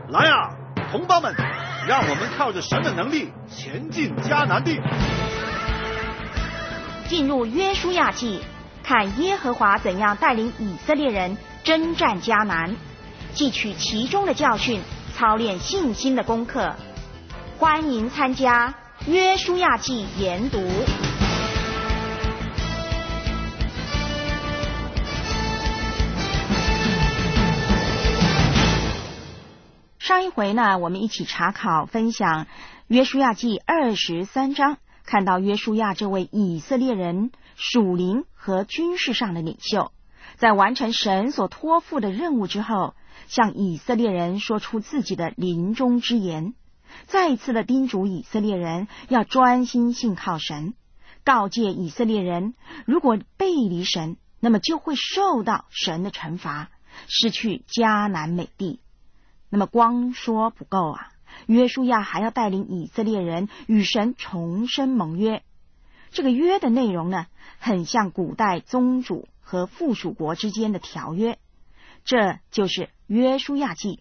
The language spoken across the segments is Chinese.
来啊，同胞们，让我们靠着神的能力前进迦南地。 进入约书亚记，看耶和华怎样带领以色列人征战迦南，汲取其中的教训，操练信心的功课。欢迎参加约书亚记研读。上一回呢，我们一起查考分享约书亚记23章，看到约书亚这位以色列人属灵和军事上的领袖，在完成神所托付的任务之后，向以色列人说出自己的临终之言，再一次的叮嘱以色列人要专心信靠神，告诫以色列人如果背离神，那么就会受到神的惩罚，失去迦南美地。那么光说不够啊，约书亚还要带领以色列人与神重申盟约。这个约的内容呢，很像古代宗主和附属国之间的条约，这就是约书亚记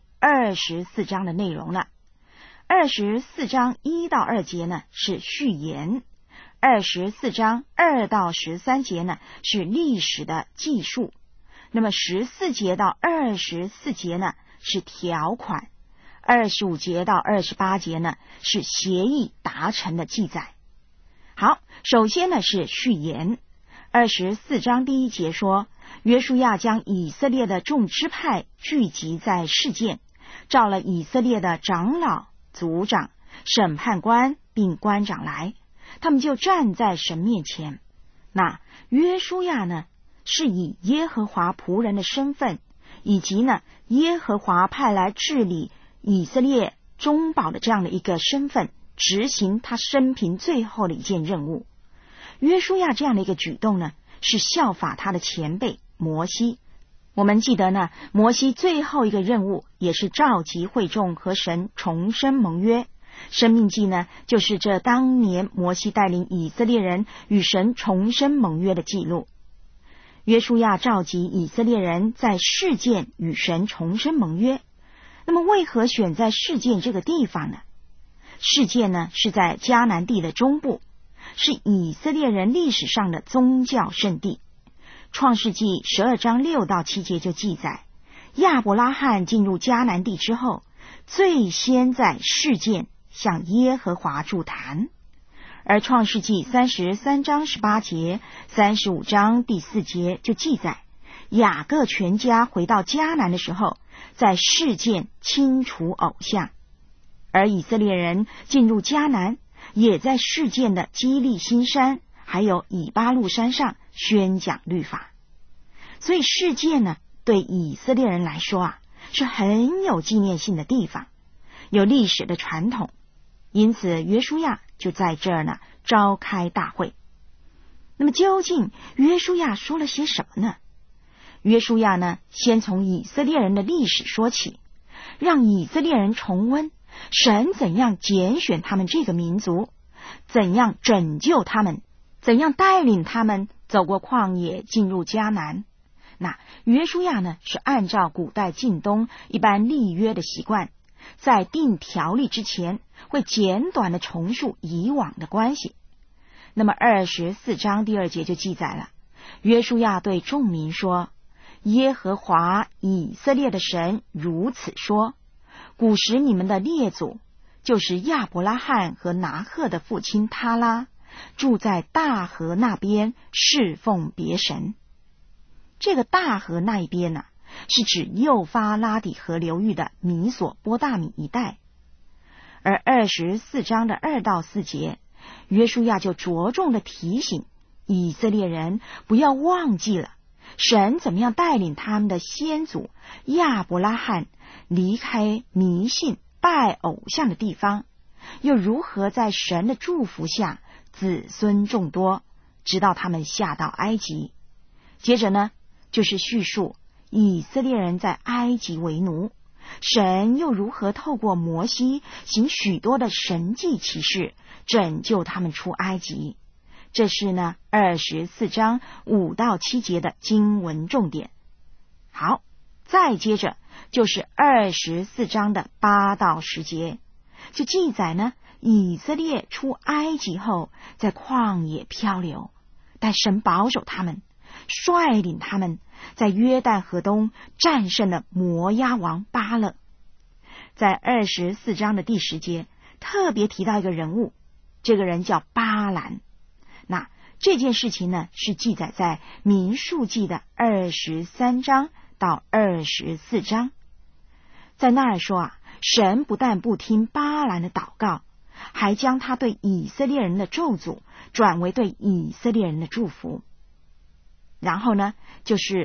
24章的内容了。24章1到2节呢是序言，24章2到13节呢是历史的记述，那么14节到24节呢是条款，25节到28节呢是协议达成的记载。好，首先呢是序言。24章第1节说，约书亚将以色列的众支派聚集在示剑，召了以色列的长老、族长、审判官并官长来，他们就站在神面前。那约书亚呢是以耶和华仆人的身份，以及呢耶和华派来治理以色列中保的这样的一个身份，执行他生平最后的一件任务。约书亚这样的一个举动呢，是效法他的前辈摩西。我们记得呢，摩西最后一个任务也是召集会众和神重申盟约。申命记呢，就是这当年摩西带领以色列人与神重申盟约的记录。约书亚召集以色列人在示剑与神重申盟约。那么为何选在示剑这个地方呢？示剑呢是在迦南地的中部，是以色列人历史上的宗教圣地。创世纪12章6到7节就记载，亚伯拉罕进入迦南地之后，最先在示剑向耶和华筑坛。而创世纪33章18节、35章第4节就记载，雅各全家回到迦南的时候，在示剑清除偶像。而以色列人进入迦南，也在示剑的基利心山还有以巴路山上宣讲律法。所以示剑呢，对以色列人来说啊，是很有纪念性的地方，有历史的传统。因此约书亚就在这儿呢召开大会。那么究竟约书亚说了些什么呢？约书亚呢先从以色列人的历史说起，让以色列人重温神怎样拣选他们这个民族，怎样拯救他们，怎样带领他们走过旷野进入迦南。那约书亚呢是按照古代近东一般立约的习惯，在定条例之前会简短的重述以往的关系。那么24章第2节就记载了，约书亚对众民说，耶和华以色列的神如此说，古时你们的列祖，就是亚伯拉罕和拿鹤的父亲他拉，住在大河那边侍奉别神。这个大河那一边呢，是指幼发拉底河流域的米索波大米一带。而24章的2到4节，约书亚就着重的提醒以色列人不要忘记了神怎么样带领他们的先祖亚伯拉罕离开迷信拜偶像的地方，又如何在神的祝福下子孙众多，直到他们下到埃及。接着呢，就是叙述以色列人在埃及为奴，神又如何透过摩西行许多的神迹奇事，拯救他们出埃及。这是呢24章5到7节的经文重点。好，再接着就是24章的8到10节，就记载呢，以色列出埃及后在旷野漂流，但神保守他们，率领他们在约旦河东战胜了摩押王巴勒。在24章的第10节特别提到一个人物，这个人叫巴兰。那这件事情呢，是记载在民数记的23章到24章。在那儿说神不但不听巴兰的祷告，还将他对以色列人的咒诅转为对以色列人的祝福。然后呢，就是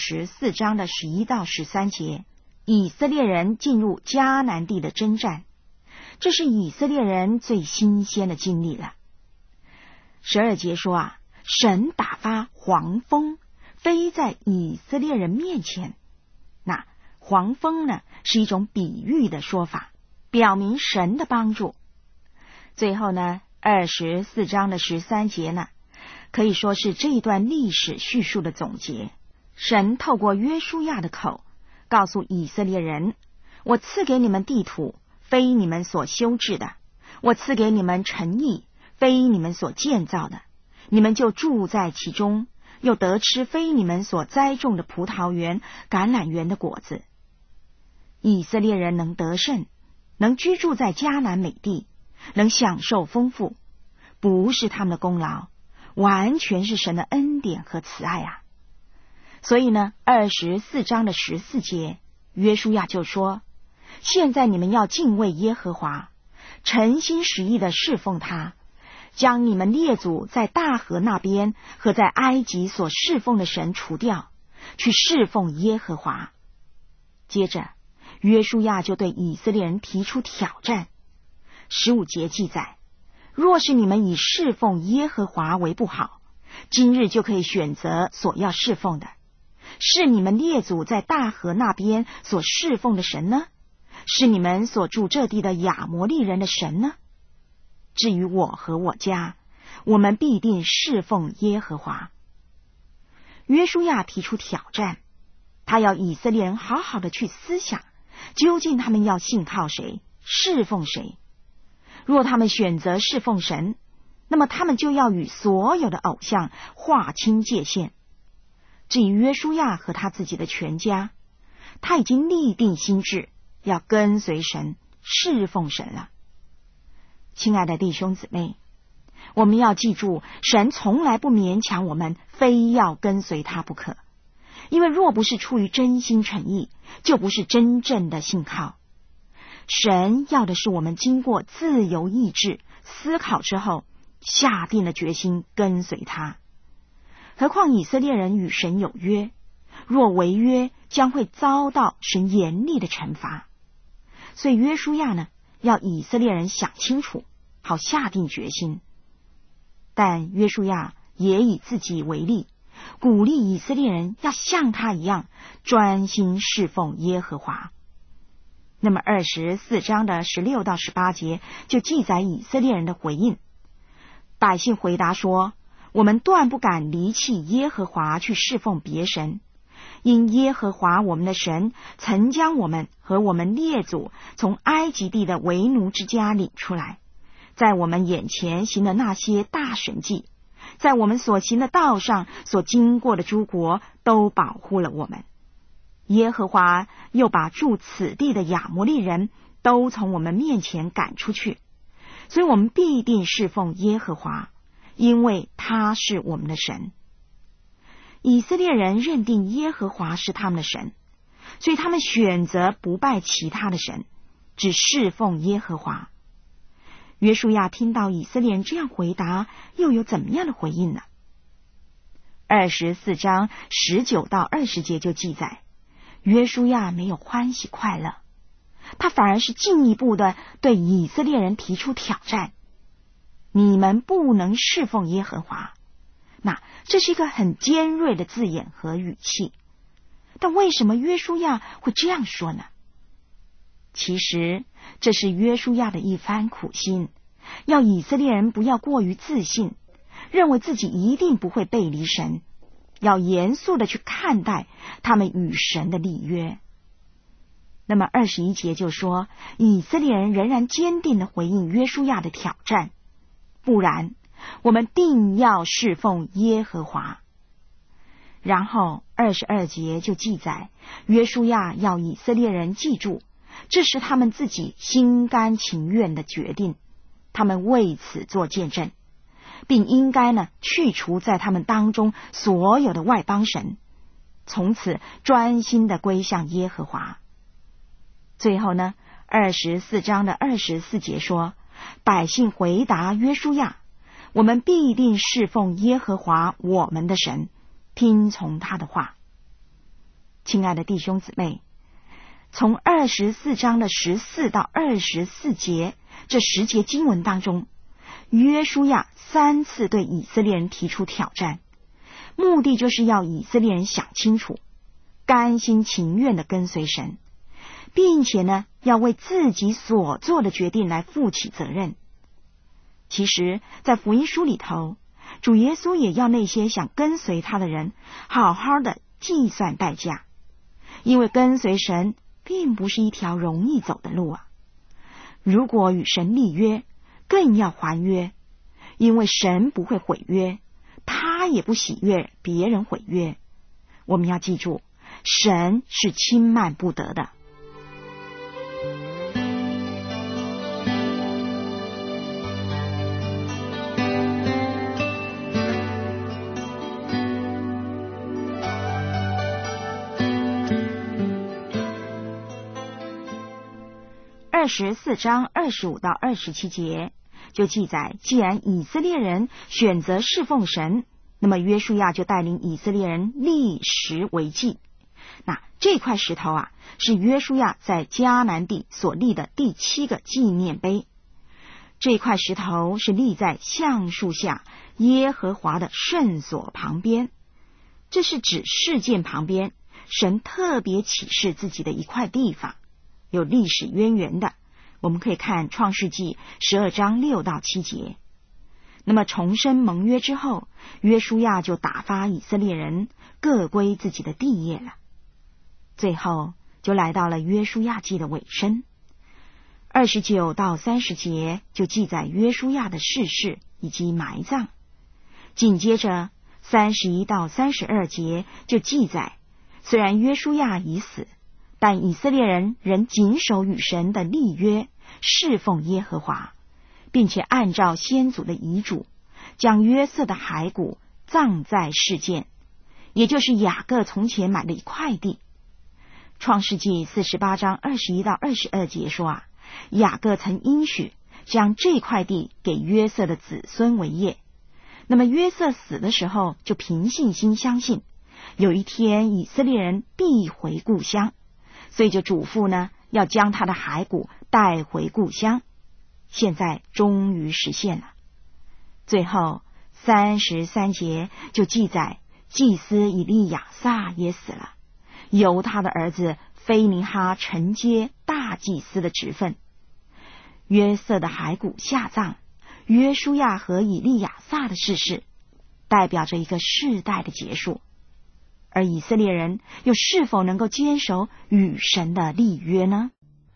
24章的11到13节，以色列人进入迦南地的征战，这是以色列人最新鲜的经历了。12节说神打发黄蜂飞在以色列人面前。那黄蜂呢，是一种比喻的说法，表明神的帮助。最后呢，24章的13节呢，可以说是这一段历史叙述的总结。神透过约书亚的口告诉以色列人，我赐给你们地土，非你们所修治的；我赐给你们城邑，非你们所建造的，你们就住在其中，又得吃非你们所栽种的葡萄园、橄榄园的果子。以色列人能得胜，能居住在迦南美地，能享受丰富，不是他们的功劳，完全是神的恩典和慈爱所以呢，24章的14节，约书亚就说，现在你们要敬畏耶和华，诚心实意的侍奉他，将你们列祖在大河那边和在埃及所侍奉的神除掉，去侍奉耶和华。接着约书亚就对以色列人提出挑战。15节记载，若是你们以侍奉耶和华为不好，今日就可以选择所要侍奉的，是你们列祖在大河那边所侍奉的神呢，是你们所住这地的亚摩利人的神呢？至于我和我家，我们必定侍奉耶和华。约书亚提出挑战，他要以色列人好好的去思想，究竟他们要信靠谁，侍奉谁。若他们选择侍奉神，那么他们就要与所有的偶像划清界限。至于约书亚和他自己的全家，他已经立定心志，要跟随神，侍奉神了。亲爱的弟兄姊妹，我们要记住，神从来不勉强我们非要跟随他不可，因为若不是出于真心诚意，就不是真正的信靠。神要的是我们经过自由意志思考之后，下定了决心跟随他。何况以色列人与神有约，若违约，将会遭到神严厉的惩罚。所以约书亚呢，要以色列人想清楚，好下定决心。但约书亚也以自己为例，鼓励以色列人要像他一样专心侍奉耶和华。那么24章的16到18节就记载以色列人的回应。百姓回答说，我们断不敢离弃耶和华去侍奉别神，因耶和华我们的神曾将我们和我们列祖从埃及地的为奴之家领出来，在我们眼前行的那些大神迹，在我们所行的道上所经过的诸国，都保护了我们。耶和华又把住此地的亚摩利人都从我们面前赶出去，所以我们必定侍奉耶和华，因为他是我们的神。以色列人认定耶和华是他们的神，所以他们选择不拜其他的神，只侍奉耶和华。约书亚听到以色列人这样回答，又有怎么样的回应呢？24章19到20节就记载，约书亚没有欢喜快乐，他反而是进一步的对以色列人提出挑战，你们不能侍奉耶和华。那这是一个很尖锐的字眼和语气，但为什么约书亚会这样说呢？其实这是约书亚的一番苦心，要以色列人不要过于自信，认为自己一定不会背离神，要严肃的去看待他们与神的立约。 那么21节就说，以色列人仍然坚定地回应约书亚的挑战，不然我们定要侍奉耶和华。然后22节就记载，约书亚要以色列人记住，这是他们自己心甘情愿的决定，他们为此做见证，并应该去除在他们当中所有的外邦神，从此专心的归向耶和华。最后24章的24节说，百姓回答约书亚，我们必定侍奉耶和华我们的神，听从他的话。亲爱的弟兄姊妹，从24章的14到24节这10节经文当中，约书亚3次对以色列人提出挑战，目的就是要以色列人想清楚，甘心情愿的跟随神，并且要为自己所做的决定来负起责任。其实在福音书里头，主耶稣也要那些想跟随他的人好好的计算代价，因为跟随神并不是一条容易走的路啊。如果与神立约，更要还约，因为神不会毁约，他也不喜悦别人毁约。我们要记住，神是轻慢不得的。24章25到27节就记载，既然以色列人选择侍奉神，那么约书亚就带领以色列人立石为记。那这块石头是约书亚在迦南地所立的第7个纪念碑。这块石头是立在橡树下耶和华的圣所旁边，这是指事件旁边神特别启示自己的一块地方，有历史渊源的。我们可以看创世纪12章6到7节。那么重生盟约之后，约书亚就打发以色列人各归自己的地业了。最后就来到了约书亚记的尾声。29到30节就记载约书亚的逝世以及埋葬。紧接着31到32节就记载，虽然约书亚已死，但以色列人仍谨守与神的立约，侍奉耶和华，并且按照先祖的遗嘱，将约瑟的骸骨葬在示剑，也就是雅各从前买的一块地。创世纪48章21到22节说雅各曾应许将这块地给约瑟的子孙为业。那么约瑟死的时候，就凭信心相信有一天以色列人必回故乡，所以就嘱咐要将他的骸骨带回故乡。现在终于实现了。最后33节就记载，祭司以利亚撒也死了，由他的儿子菲尼哈承接大祭司的职分。约瑟的骸骨下葬，约书亚和以利亚撒的逝世代表着一个世代的结束。而以色列人又是否能够坚守与神的立约呢？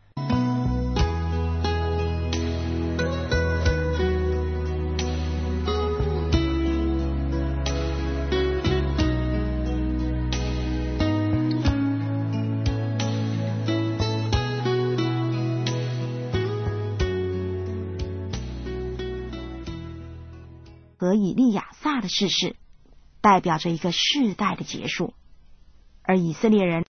和以利亚撒的逝世代表着一个世代的结束，而以色列人